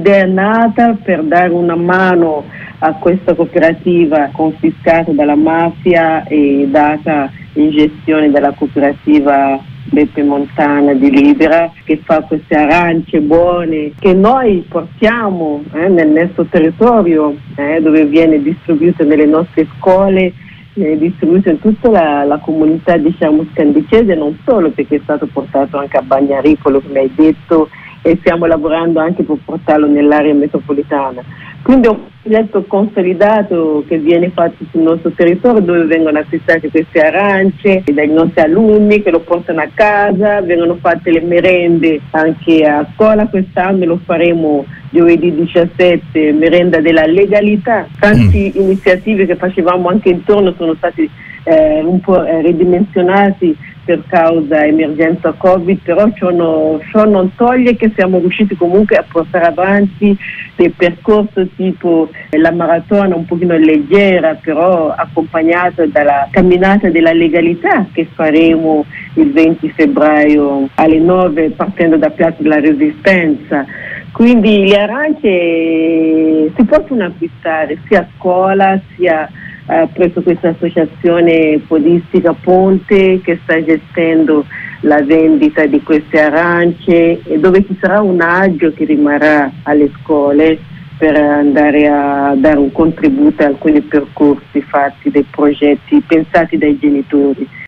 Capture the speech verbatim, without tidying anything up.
l'idea è nata per dare una mano a questa cooperativa confiscata dalla mafia e data in gestione dalla cooperativa Beppe Montana di Libera, che fa queste arance buone che noi portiamo eh, nel nostro territorio, eh, dove viene distribuito nelle nostre scuole, eh, distribuito in tutta la, la comunità, diciamo, scandicese, non solo, perché è stato portato anche a Bagnaripolo, come hai detto, e stiamo lavorando anche per portarlo nell'area metropolitana. Quindi è un progetto consolidato che viene fatto sul nostro territorio, dove vengono acquistate queste arance dai nostri alunni che lo portano a casa, vengono fatte le merende anche a scuola. Quest'anno lo faremo giovedì diciassette, merenda della legalità. Tante mm. iniziative che facevamo anche intorno sono stati eh, un po' eh, ridimensionati per causa emergenza Covid, però ciò, no, ciò non toglie che siamo riusciti comunque a portare avanti dei percorsi tipo la maratona un pochino leggera, però accompagnata dalla camminata della legalità che faremo il venti febbraio alle nove partendo da Piazza della Resistenza. Quindi le arance si possono acquistare sia a scuola sia Uh, presso questa associazione podistica Ponte, che sta gestendo la vendita di queste arance, e dove ci sarà un agio che rimarrà alle scuole per andare a dare un contributo a alcuni percorsi fatti, dei progetti pensati dai genitori.